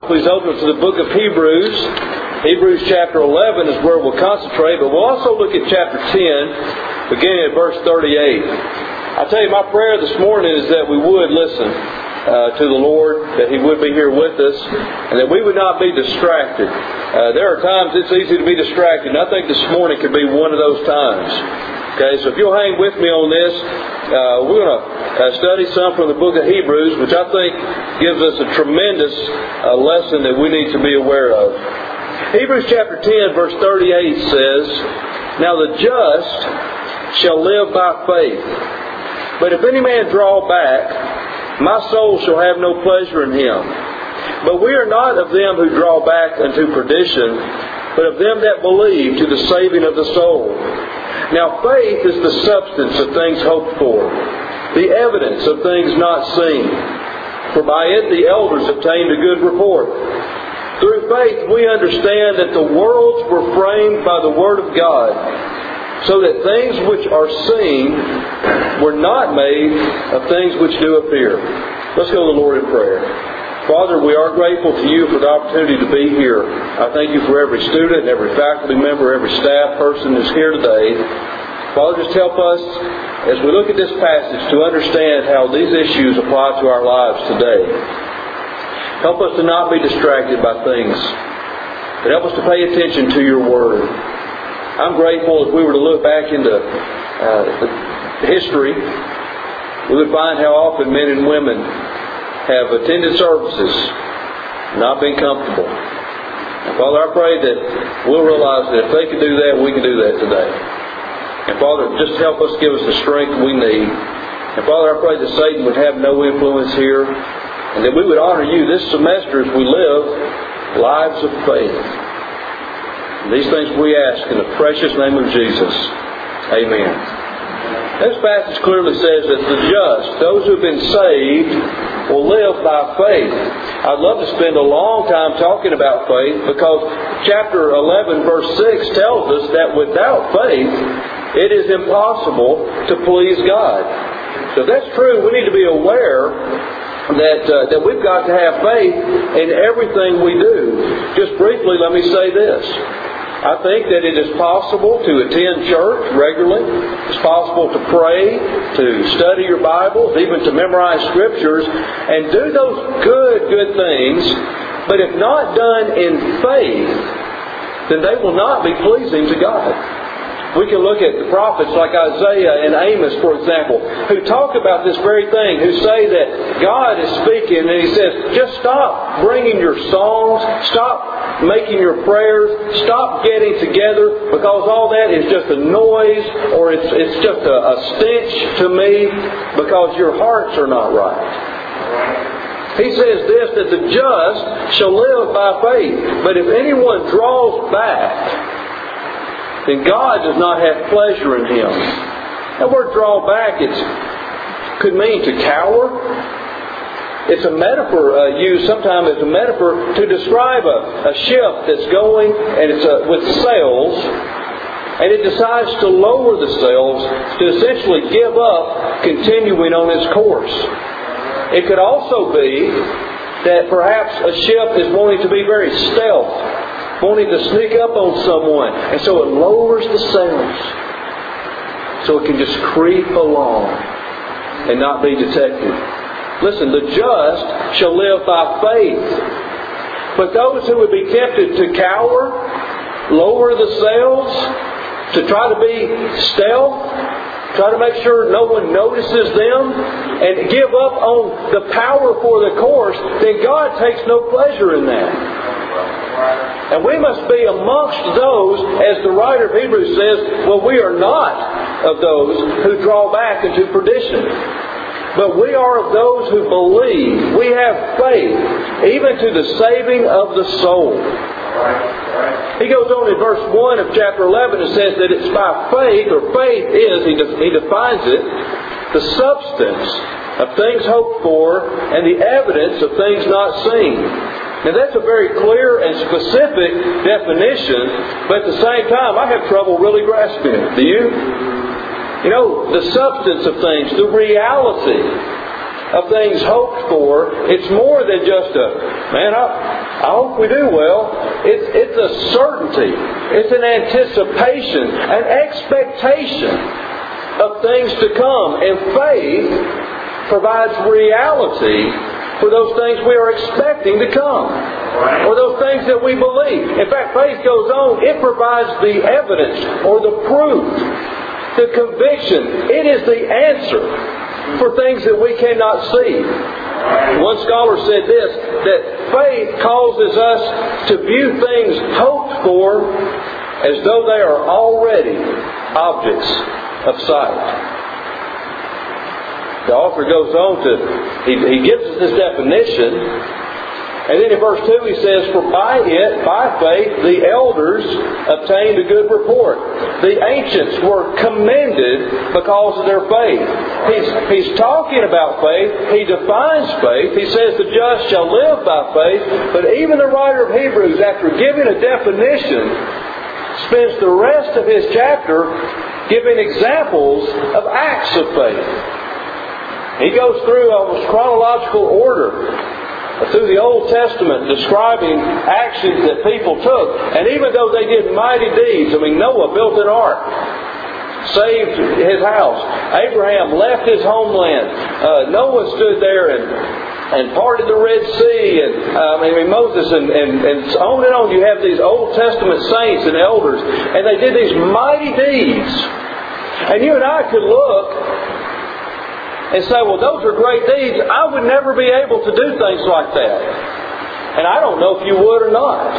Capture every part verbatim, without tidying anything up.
Please open to the book of Hebrews. Hebrews chapter eleven is where we'll concentrate, but we'll also look at chapter ten, beginning at verse thirty-eight. I tell you, my prayer this morning is that we would listen uh, to the Lord, that He would be here with us, and that we would not be distracted. Uh, there are times it's easy to be distracted, and I think this morning could be one of those times. Okay, so if you'll hang with me on this, uh, we're going to uh, study some from the book of Hebrews, which I think gives us a tremendous uh, lesson that we need to be aware of. Hebrews chapter ten, verse thirty-eight says, "Now the just shall live by faith. But if any man draw back, my soul shall have no pleasure in him. But we are not of them who draw back unto perdition, but of them that believe to the saving of the soul. Now faith is the substance of things hoped for, the evidence of things not seen. For by it the elders obtained a good report. Through faith we understand that the worlds were framed by the Word of God, so that things which are seen were not made of things which do appear." Let's go to the Lord in prayer. Father, we are grateful to You for the opportunity to be here. I thank You for every student, every faculty member, every staff person who's here today. Father, just help us as we look at this passage to understand how these issues apply to our lives today. Help us to not be distracted by things, but help us to pay attention to Your Word. I'm grateful if we were to look back into uh, history, we would find how often men and women have attended services, not been comfortable. And Father, I pray that we'll realize that if they can do that, we can do that today. And Father, just help us, give us the strength we need. And Father, I pray that Satan would have no influence here, and that we would honor You this semester as we live lives of faith. And these things we ask in the precious name of Jesus. Amen. This passage clearly says that the just, those who have been saved, will live by faith. I'd love to spend a long time talking about faith, because chapter eleven verse six tells us that without faith it is impossible to please God. So if that's true, we need to be aware that uh, that we've got to have faith in everything we do. Just briefly, let me say this. I think that it is possible to attend church regularly. It's possible to pray, to study your Bibles, even to memorize Scriptures, and do those good, good things. But if not done in faith, then they will not be pleasing to God. We can look at the prophets like Isaiah and Amos, for example, who talk about this very thing, who say that God is speaking, and He says, just stop bringing your songs, stop making your prayers, stop getting together, because all that is just a noise, or it's, it's just a, a stench to me, because your hearts are not right. He says this, that the just shall live by faith, but if anyone draws back, then God does not have pleasure in him. That word draw back, it could mean to cower. It's a metaphor uh, used sometimes as a metaphor to describe a, a ship that's going and it's uh, with sails, and it decides to lower the sails to essentially give up continuing on its course. It could also be that perhaps a ship is wanting to be very stealth, wanting to sneak up on someone, and so it lowers the sails so it can just creep along and not be detected. Listen, the just shall live by faith, but those who would be tempted to cower, lower the sails, to try to be stealth, try to make sure no one notices them, and give up on the power for the course, then God takes no pleasure in that. And we must be amongst those, as the writer of Hebrews says, well, we are not of those who draw back into perdition, but we are of those who believe. We have faith, even to the saving of the soul. He goes on in verse one of chapter eleven and says that it's by faith, or faith is, he, de- he defines it, the substance of things hoped for and the evidence of things not seen. Now that's a very clear and specific definition, but at the same time I have trouble really grasping it. Do you? You know, the substance of things, the reality of things hoped for. It's more than just a, man, I, I hope we do well. It's, it's a certainty. It's an anticipation, an expectation of things to come. And faith provides reality for those things we are expecting to come. Or those things that we believe. In fact, faith goes on. It provides the evidence or the proof, the conviction. It is the answer for things that we cannot see. One scholar said this, that faith causes us to view things hoped for as though they are already objects of sight. The author goes on to, he, he gives us this definition. And then in verse two he says, for by it, by faith, the elders obtained a good report. The ancients were commended because of their faith. He's, he's talking about faith. He defines faith. He says the just shall live by faith. But even the writer of Hebrews, after giving a definition, spends the rest of his chapter giving examples of acts of faith. He goes through almost chronological order through the Old Testament describing actions that people took. And even though they did mighty deeds, I mean, Noah built an ark, saved his house. Abraham left his homeland. Uh, Noah stood there and and parted the Red Sea, and uh, I mean Moses, and, and, and on and on. You have these Old Testament saints and elders, and they did these mighty deeds. And you and I could look and say, well, those are great deeds. I would never be able to do things like that. And I don't know if you would or not.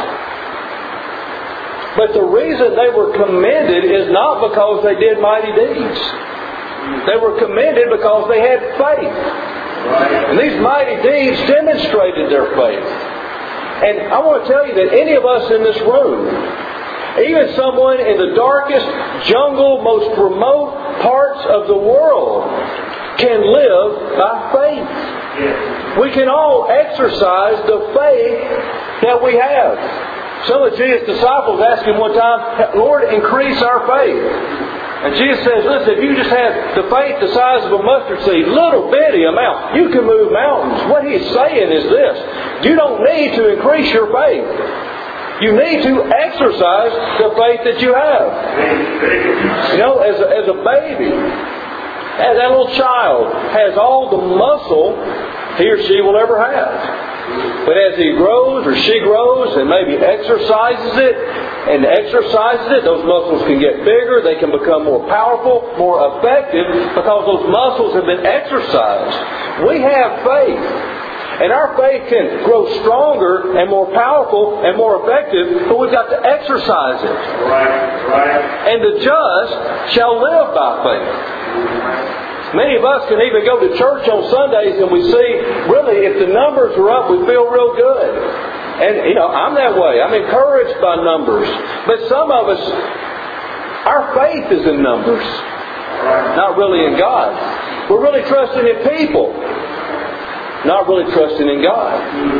But the reason they were commended is not because they did mighty deeds. They were commended because they had faith. And these mighty deeds demonstrated their faith. And I want to tell you that any of us in this room, even someone in the darkest jungle, most remote parts of the world, can live by faith. We can all exercise the faith that we have. Some of Jesus' disciples asked Him one time, Lord, increase our faith. And Jesus says, listen, if you just have the faith the size of a mustard seed, little bitty amount, you can move mountains. What He's saying is this: you don't need to increase your faith. You need to exercise the faith that you have. You know, as a, as a baby, as that little child has all the muscle he or she will ever have. But as he grows or she grows and maybe exercises it and exercises it, those muscles can get bigger, they can become more powerful, more effective, because those muscles have been exercised. We have faith. And our faith can grow stronger and more powerful and more effective, but we've got to exercise it. Right, right. And the just shall live by faith. Many of us can even go to church on Sundays and we see, really, if the numbers are up, we feel real good. And, you know, I'm that way. I'm encouraged by numbers. But some of us, our faith is in numbers, not really in God. We're really trusting in people, not really trusting in God.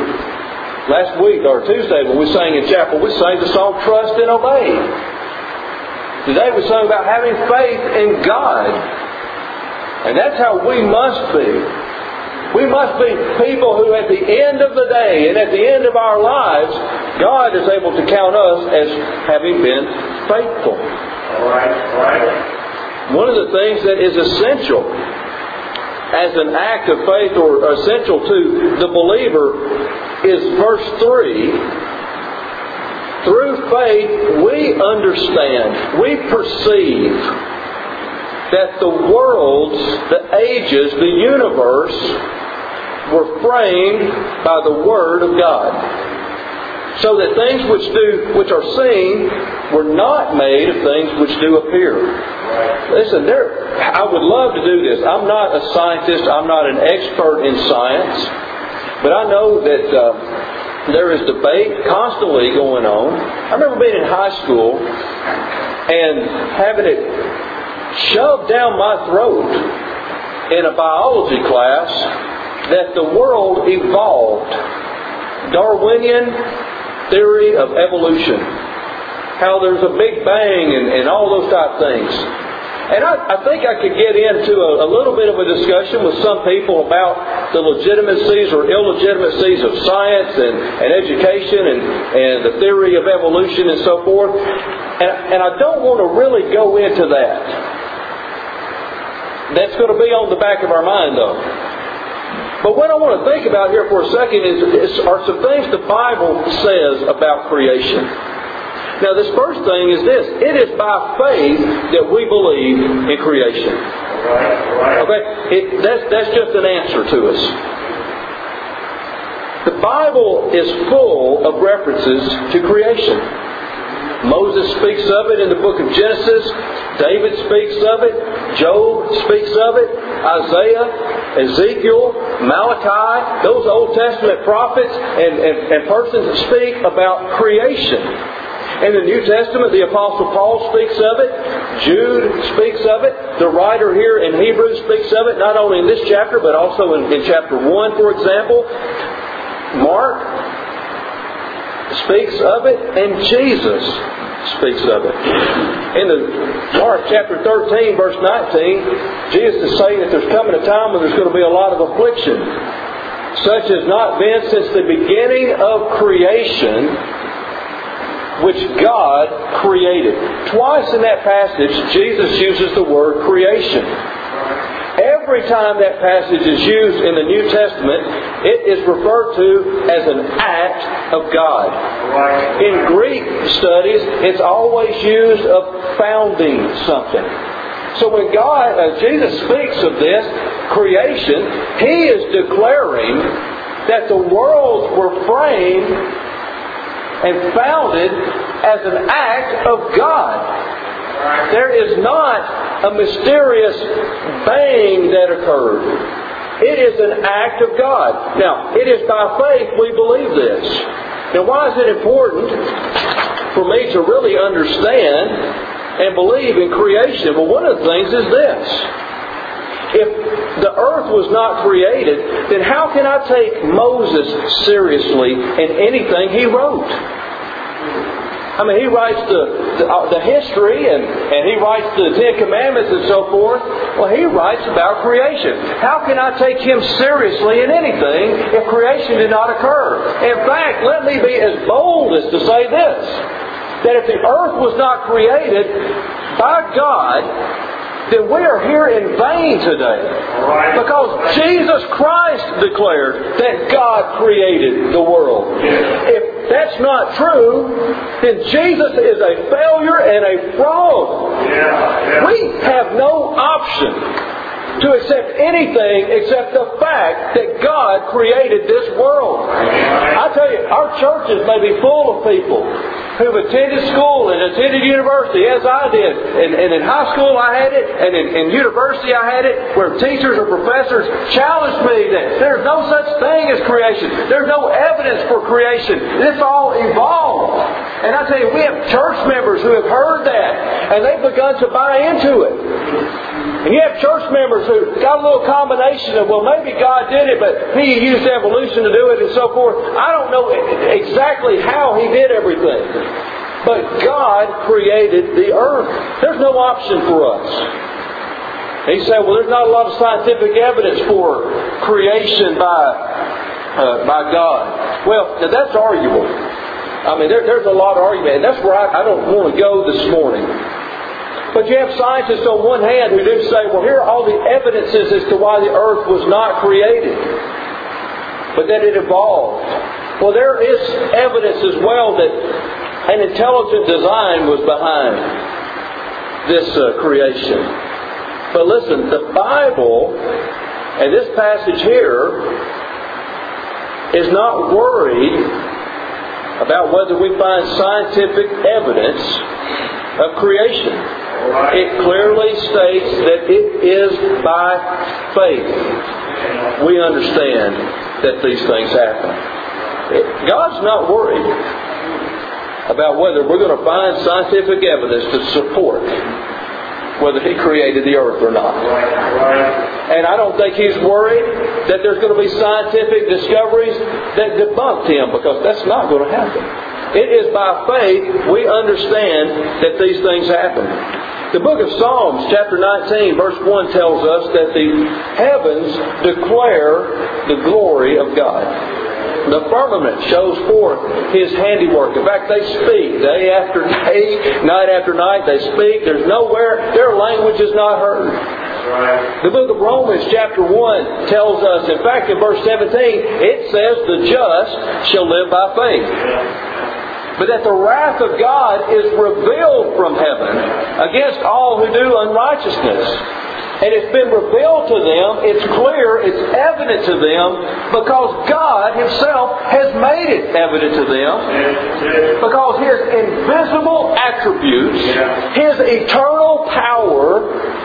Last week, or Tuesday, when we sang in chapel, we sang the song Trust and Obey. Today we sang about having faith in God. And that's how we must be. We must be people who at the end of the day and at the end of our lives, God is able to count us as having been faithful. All right, all right. One of the things that is essential as an act of faith, or essential to the believer, is verse three. Through faith we understand, we perceive that the worlds, the ages, the universe were framed by the Word of God. So that things which do, which are seen were not made of things which do appear. Listen, there, I would love to do this. I'm not a scientist. I'm not an expert in science. But I know that uh, there is debate constantly going on. I remember being in high school and having it shoved down my throat in a biology class that the world evolved. Darwinian theory of evolution. How there's a big bang and, and all those type of things. And I, I think I could get into a, a little bit of a discussion with some people about the legitimacies or illegitimacies of science and, and education and, and the theory of evolution and so forth. And, and I don't want to really go into that. That's going to be on the back of our mind, though. But what I want to think about here for a second is, is are some things the Bible says about creation. Now, this first thing is this. It is by faith that we believe in creation. Okay? It, that's, that's just an answer to us. The Bible is full of references to creation. Moses speaks of it in the book of Genesis. David speaks of it. Job speaks of it. Isaiah, Ezekiel, Malachi, those Old Testament prophets and, and, and persons that speak about creation. In the New Testament, the Apostle Paul speaks of it. Jude speaks of it. The writer here in Hebrews speaks of it, not only in this chapter, but also in, in chapter one, for example. Mark speaks of it, and Jesus speaks of it. In the Mark chapter thirteen, verse nineteen, Jesus is saying that there's coming a time when there's going to be a lot of affliction, such as not been since the beginning of creation, which God created. Twice in that passage, Jesus uses the word creation. Every time that passage is used in the New Testament, it is referred to as an act of God. In Greek studies, it's always used of founding something. So when God, uh, Jesus speaks of this creation, He is declaring that the worlds were framed and founded as an act of God. There is not a mysterious bang that occurred. It is an act of God. Now, it is by faith we believe this. Now, why is it important for me to really understand and believe in creation? Well, one of the things is this. If the earth was not created, then how can I take Moses seriously in anything he wrote? I mean, he writes the the, uh, the history and, and he writes the Ten Commandments and so forth. Well, he writes about creation. How can I take him seriously in anything if creation did not occur? In fact, let me be as bold as to say this. That if the earth was not created by God, then we are here in vain today. Because Jesus Christ declared that God created the world. If that's not true, then Jesus is a failure and a fraud. We have no option to accept anything except the fact that God created this world. I tell you, our churches may be full of people who've attended school and attended university, as I did. And, and in high school I had it, and in, in university I had it, where teachers or professors challenged me that there's no such thing as creation. There's no evidence for creation. It's all evolved. And I tell you, we have church members who have heard that, and they've begun to buy into it. And you have church members who got a little combination of, well, maybe God did it, but He used evolution to do it and so forth. I don't know exactly how He did everything. But God created the earth. There's no option for us. And you say, well, there's not a lot of scientific evidence for creation by uh, by God. Well, now that's arguable. I mean, there, there's a lot of argument. And that's where I, I don't want to go this morning. But you have scientists on one hand who do say, well, here are all the evidences as to why the earth was not created, but that it evolved. Well, there is evidence as well that an intelligent design was behind this uh, creation. But listen, the Bible, and this passage here, is not worried about whether we find scientific evidence of creation. It clearly states that it is by faith we understand that these things happen. God's not worried about whether we're going to find scientific evidence to support whether He created the earth or not. And I don't think He's worried that there's going to be scientific discoveries that debunk Him, because that's not going to happen. It is by faith we understand that these things happen. The book of Psalms, chapter nineteen, verse one tells us that the heavens declare the glory of God. The firmament shows forth His handiwork. In fact, they speak day after day, night after night. They speak. There's nowhere their language is not heard. The book of Romans, chapter one, tells us, in fact, in verse seventeen, it says, the just shall live by faith. But that the wrath of God is revealed from heaven against all who do unrighteousness. And it's been revealed to them, it's clear, it's evident to them, because God Himself has made it evident to them. Because His invisible attributes, His eternal power,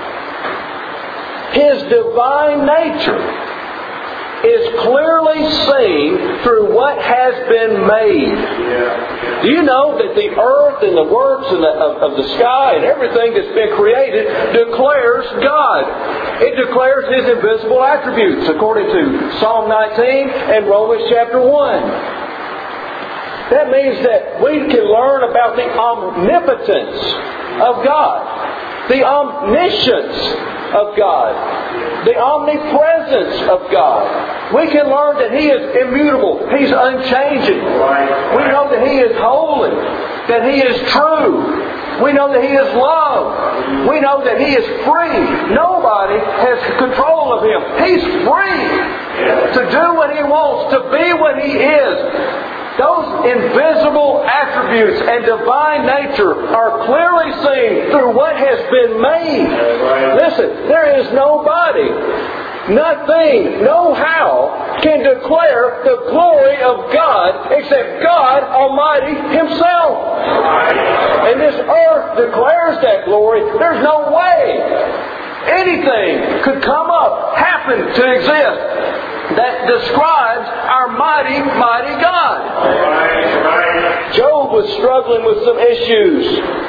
His divine nature is clearly seen through what has been made. Do you know that the earth and the works and the, of, of the sky and everything that's been created declares God? It declares His invisible attributes according to Psalm nineteen and Romans chapter one. That means that we can learn about the omnipotence of God, the omniscience of God, the omnipresence of God. We can learn that He is immutable. He's unchanging. We know that He is holy, that He is true. We know that He is love. We know that He is free. Nobody has control of Him. He's free to do what He wants, to be what He is. Those invisible attributes and divine nature are clearly seen through what has been made. Listen, there is nobody, nothing, no how can declare the glory of God except God Almighty Himself. And this earth declares that glory. There's no way anything could come up, happen to exist that describes our mighty, mighty God. Job was struggling with some issues.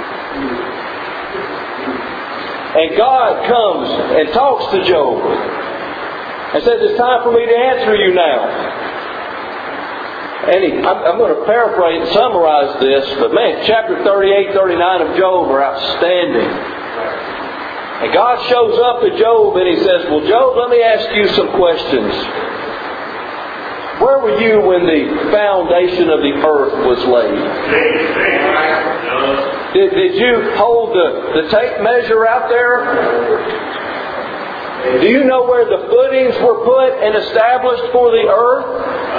And God comes and talks to Job and says, it's time for me to answer you now. And he, I'm, I'm going to paraphrase and summarize this, but man, chapter thirty-eight, thirty-nine of Job are outstanding. And God shows up to Job and He says, well, Job, let me ask you some questions. Where were you when the foundation of the earth was laid? Did, did you hold the, the tape measure out there? Do you know where the footings were put and established for the earth?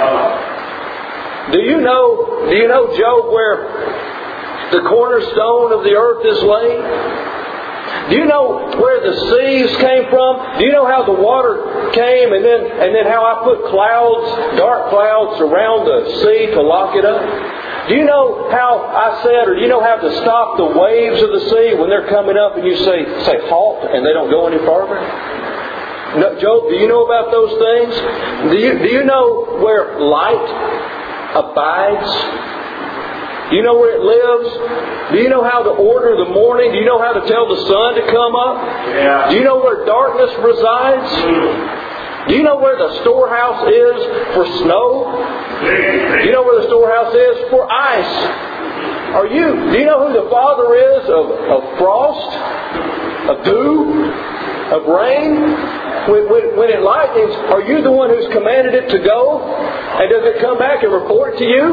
Do you know, do you know, Job, where the cornerstone of the earth is laid? Do you know where the seas came from? Do you know how the water came and then and then how I put clouds, dark clouds around the sea to lock it up? Do you know how I said, or do you know how to stop the waves of the sea when they're coming up and you say, say halt and they don't go any farther? No, Job, do you know about those things? Do you, do you know where light abides? Do you know where it lives? Do you know how to order the morning? Do you know how to tell the sun to come up? Yeah. Do you know where darkness resides? Do you know where the storehouse is for snow? Do you know where the storehouse is for ice? Are you? Do you know who the father is of, of frost? Of dew? Of rain? When, when, when it lightens, are you the one who's commanded it to go? And does it come back and report to you?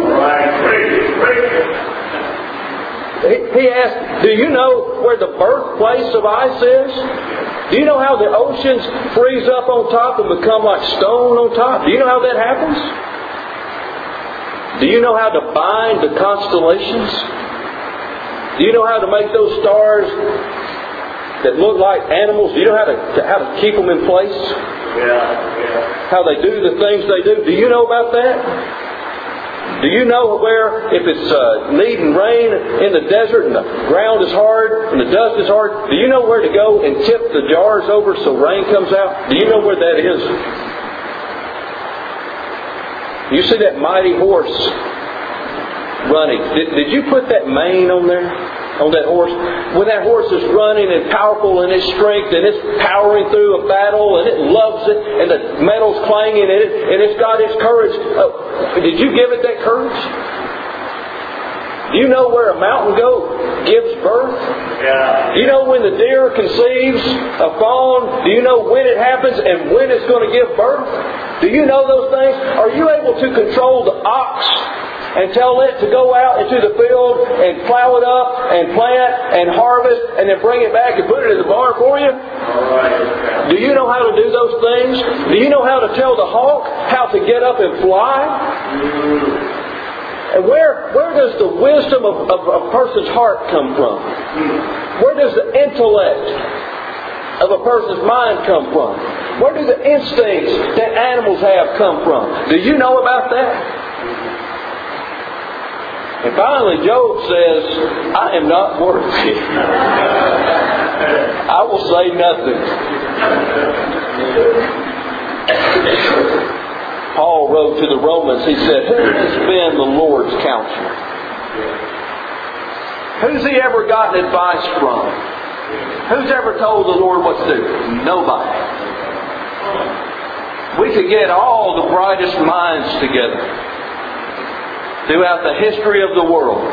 He, he asked, do you know where the birthplace of ice is? Do you know how the oceans freeze up on top and become like stone on top? Do you know how that happens? Do you know how to bind the constellations? Do you know how to make those stars that look like animals? Do you know how to, how to keep them in place? Yeah, yeah. How they do the things they do? Do you know about that? Do you know where, if it's uh, needing rain in the desert and the ground is hard and the dust is hard, do you know where to go and tip the jars over so rain comes out? Do you know where that is? You see that mighty horse running. Did, did you put that mane on there? On that horse? When that horse is running and powerful in its strength and it's powering through a battle and it loves it and the metal's clanging and, it, and it's got its courage. Uh, did you give it that courage? Do you know where a mountain goat gives birth? Yeah. Do you know when the deer conceives a fawn? Do you know when it happens and when it's going to give birth? Do you know those things? Are you able to control the ox and tell it to go out into the field and plow it up and plant and harvest and then bring it back and put it in the barn for you? All right. Do you know how to do those things? Do you know how to tell the hawk how to get up and fly? And where, where does the wisdom of, of a person's heart come from? Where does the intellect of a person's mind come from? Where do the instincts that animals have come from? Do you know about that? And finally, Job says, I am not worthy. I will say nothing. Paul wrote to the Romans, he said, who has been the Lord's counselor? Who's he ever gotten advice from? Who's ever told the Lord what to do? Nobody. We could get all the brightest minds together throughout the history of the world.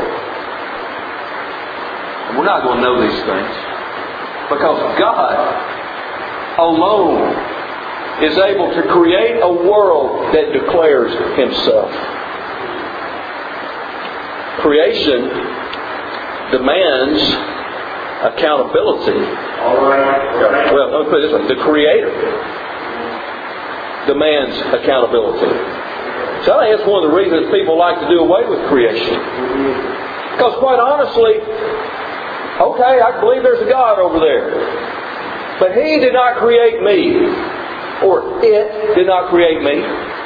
We're not going to know these things. Because God alone is able to create a world that declares Himself. Creation demands accountability. All right. Well, let me put it this way. The Creator demands accountability. So I think that's one of the reasons people like to do away with creation. Because quite honestly, okay, I believe there's a God over there. But He did not create me. Or it did not create me.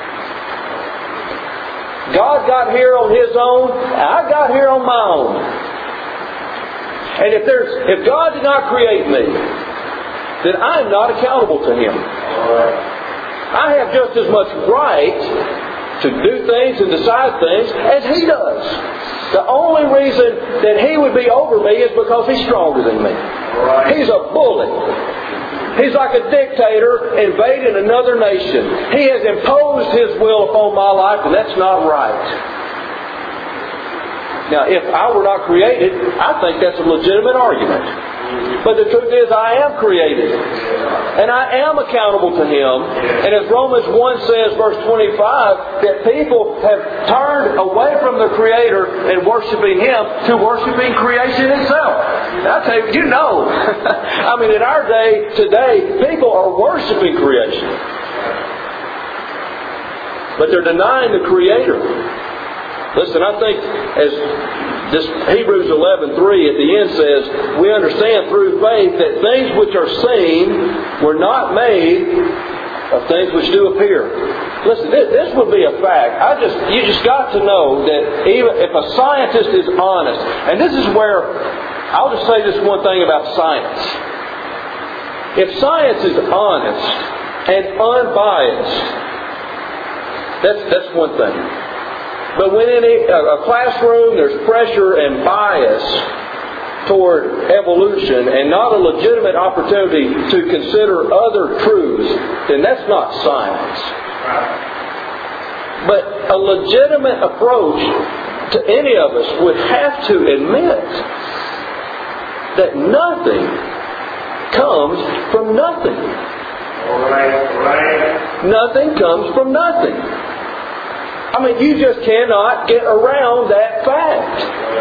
God got here on His own. I got here on my own. And if there's if God did not create me, then I'm not accountable to Him. I have just as much right to do things and decide things as He does. The only reason that He would be over me is because He's stronger than me. He's a bully. He's like a dictator invading another nation. He has imposed His will upon my life, and that's not right. Now, if I were not created, I think that's a legitimate argument. But the truth is, I am created. And I am accountable to Him. And as Romans one says, verse twenty-five, that people have turned away from the Creator and worshiping Him to worshiping creation itself. Now, I tell you, you know. I mean, in our day, today, people are worshiping creation. But they're denying the Creator. Listen, I think as this Hebrews eleven three at the end says, we understand through faith that things which are seen were not made of things which do appear. Listen, this, this would be a fact. I just you just got to know that even if a scientist is honest, and this is where I'll just say this one thing about science. If science is honest and unbiased, that's that's one thing. But when in a classroom there's pressure and bias toward evolution and not a legitimate opportunity to consider other truths, then that's not science. But a legitimate approach to any of us would have to admit that nothing comes from nothing. Nothing comes from nothing. I mean, you just cannot get around that fact.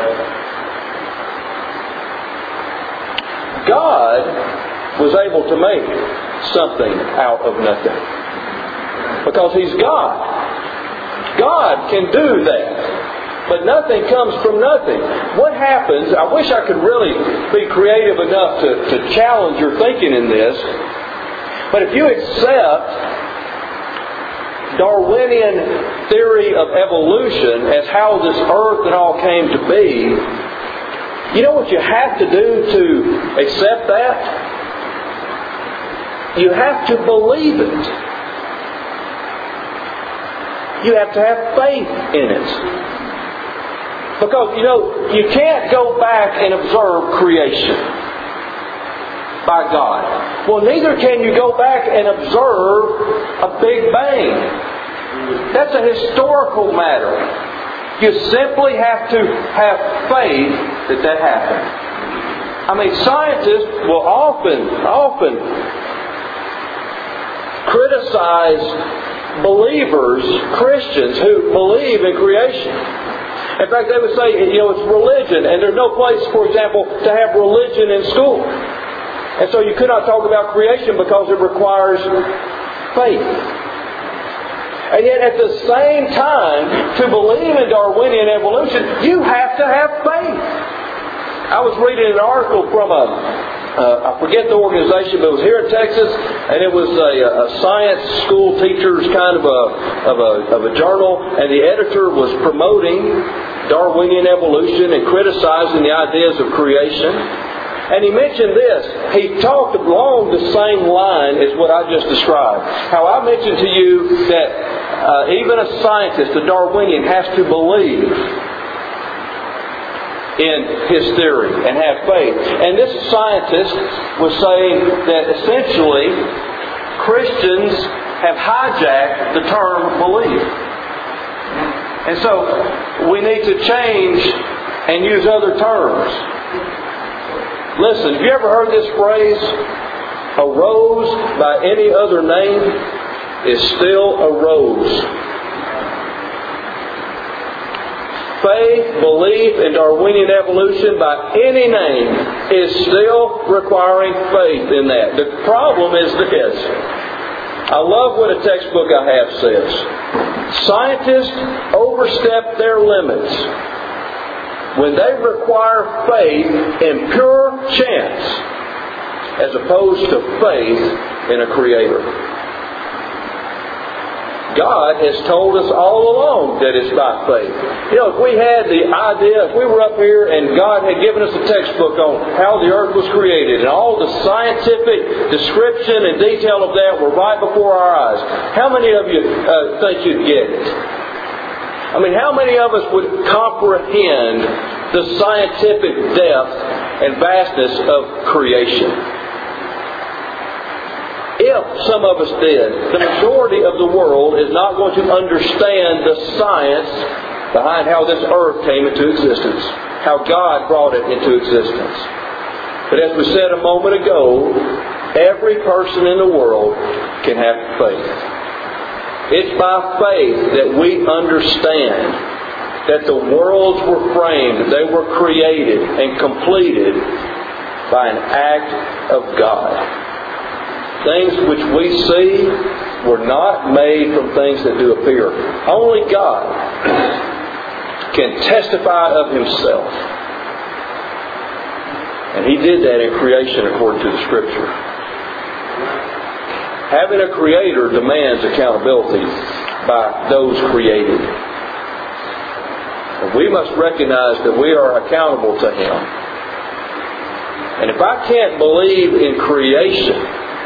God was able to make something out of nothing. Because He's God. God can do that. But nothing comes from nothing. What happens, I wish I could really be creative enough to, to challenge your thinking in this. But if you accept Darwinian theory of evolution as how this earth and all came to be, you know what you have to do to accept that? You have to believe it. You have to have faith in it. Because, you know, you can't go back and observe creation by God. Well, neither can you go back and observe a Big Bang. That's a historical matter. You simply have to have faith that that happened. I mean, scientists will often, often criticize believers, Christians, who believe in creation. In fact, they would say, you know, it's religion, and there's no place, for example, to have religion in school. And so you could not talk about creation because it requires faith. And yet at the same time, to believe in Darwinian evolution, you have to have faith. I was reading an article from a, uh, I forget the organization, but it was here in Texas, and it was a, a science school teacher's kind of a, of a of a journal, and the editor was promoting Darwinian evolution and criticizing the ideas of creation. And he mentioned this. He talked along the same line as what I just described. How I mentioned to you that uh, even a scientist, a Darwinian, has to believe in his theory and have faith. And this scientist was saying that essentially Christians have hijacked the term belief. And so we need to change and use other terms. Listen, have you ever heard this phrase, a rose by any other name is still a rose? Faith, belief in Darwinian evolution by any name is still requiring faith in that. The problem is this. I love what a textbook I have says. Scientists overstep their limits when they require faith in pure chance as opposed to faith in a Creator. God has told us all along that it's by faith. You know, if we had the idea, if we were up here and God had given us a textbook on how the earth was created and all the scientific description and detail of that were right before our eyes, how many of you uh, think you'd get it? I mean, how many of us would comprehend the scientific depth and vastness of creation? If some of us did, the majority of the world is not going to understand the science behind how this earth came into existence, how God brought it into existence. But as we said a moment ago, every person in the world can have faith. It's by faith that we understand that the worlds were framed, they were created and completed by an act of God. Things which we see were not made from things that do appear. Only God can testify of Himself. And He did that in creation according to the Scripture. Having a Creator demands accountability by those created. And we must recognize that we are accountable to Him. And if I can't believe in creation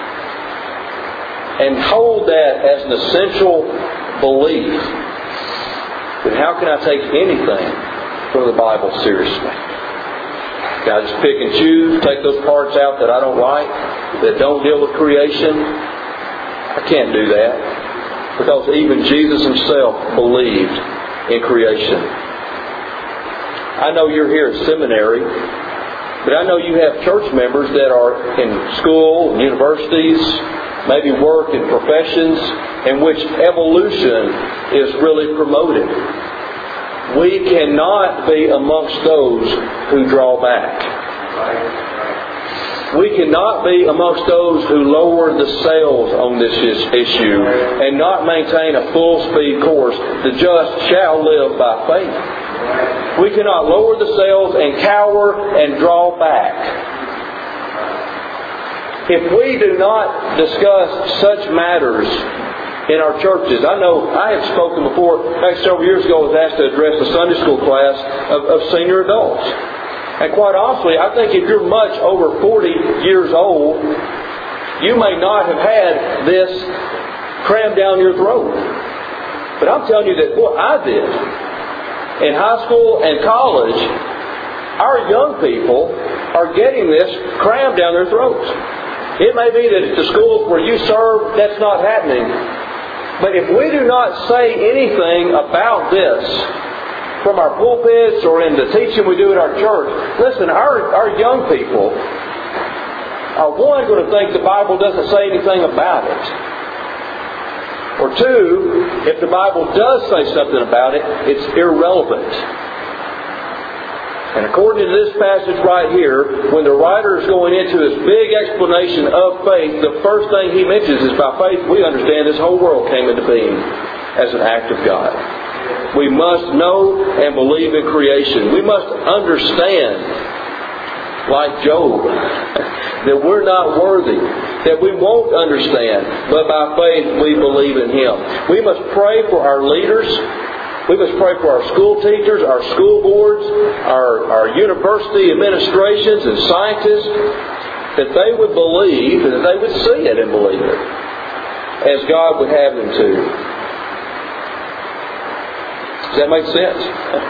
and hold that as an essential belief, then how can I take anything from the Bible seriously? Can I just pick and choose, take those parts out that I don't like, that don't deal with creation? I can't do that, because even Jesus Himself believed in creation. I know you're here at seminary, but I know you have church members that are in school, universities, maybe work in professions in which evolution is really promoted. We cannot be amongst those who draw back. We cannot be amongst those who lower the sails on this issue and not maintain a full speed course. The just shall live by faith. We cannot lower the sails and cower and draw back. If we do not discuss such matters in our churches, I know I have spoken before, back several years ago I was asked to address a Sunday school class of, of senior adults. And quite honestly, I think if you're much over forty years old, you may not have had this crammed down your throat. But I'm telling you that what I did in high school and college, our young people are getting this crammed down their throats. It may be that at the schools where you serve, that's not happening. But if we do not say anything about this, from our pulpits or in the teaching we do at our church. Listen, our, our young people are, one, going to think the Bible doesn't say anything about it. Or two, if the Bible does say something about it, it's irrelevant. And according to this passage right here, when the writer is going into his big explanation of faith, the first thing he mentions is by faith we understand this whole world came into being as an act of God. We must know and believe in creation. We must understand, like Job, that we're not worthy, that we won't understand, but by faith we believe in Him. We must pray for our leaders. We must pray for our school teachers, our school boards, our, our university administrations and scientists, that they would believe and that they would see it and believe it as God would have them to. Does that make sense?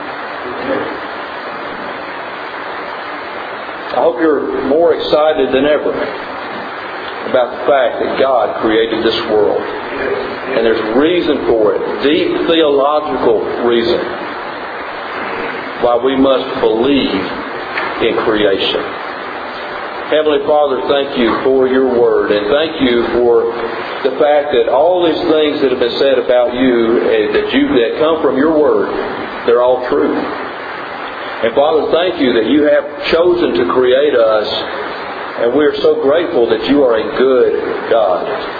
I hope you're more excited than ever about the fact that God created this world. And there's reason for it. Deep theological reason why we must believe in creation. Heavenly Father, thank You for Your Word. And thank You for the fact that all these things that have been said about You, that you that come from Your Word, they're all true. And Father, thank You that You have chosen to create us. And we are so grateful that You are a good God.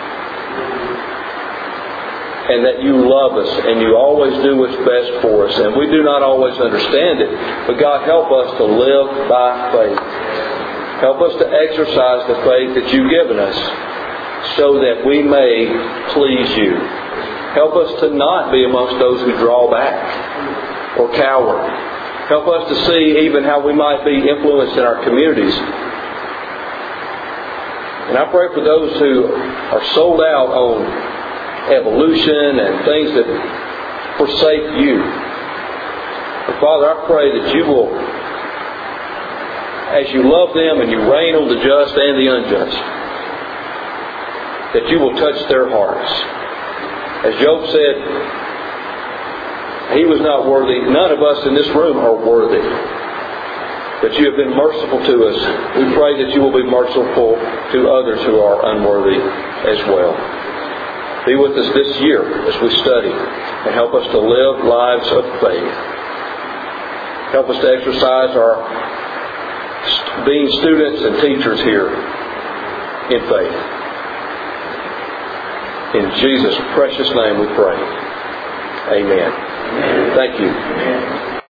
And that You love us and You always do what's best for us. And we do not always understand it. But God, help us to live by faith. Help us to exercise the faith that You've given us so that we may please You. Help us to not be amongst those who draw back or cower. Help us to see even how we might be influenced in our communities. And I pray for those who are sold out on evolution and things that forsake You. But Father, I pray that You will, as You love them and You reign on the just and the unjust, that You will touch their hearts. As Job said, he was not worthy. None of us in this room are worthy. But You have been merciful to us. We pray that You will be merciful to others who are unworthy as well. Be with us this year as we study and help us to live lives of faith. Help us to exercise our being students and teachers here in faith. In Jesus' precious name we pray. Amen. Thank you.